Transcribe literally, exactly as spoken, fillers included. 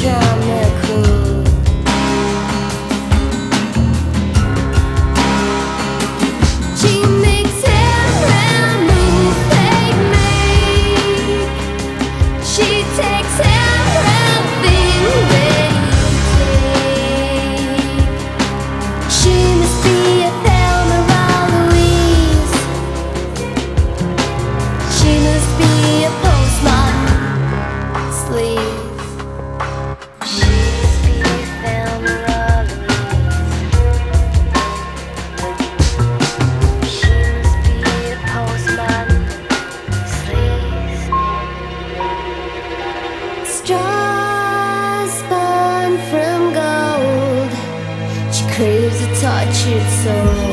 drama queen. She makes every move they make. She takes everything they take. She must be a Thelma or Louise. She must be a postmodern sleaze. She must be a Thelma or Louise. She must be a postmodern sleaze. Straws spun from gold. She craves a tortured soul.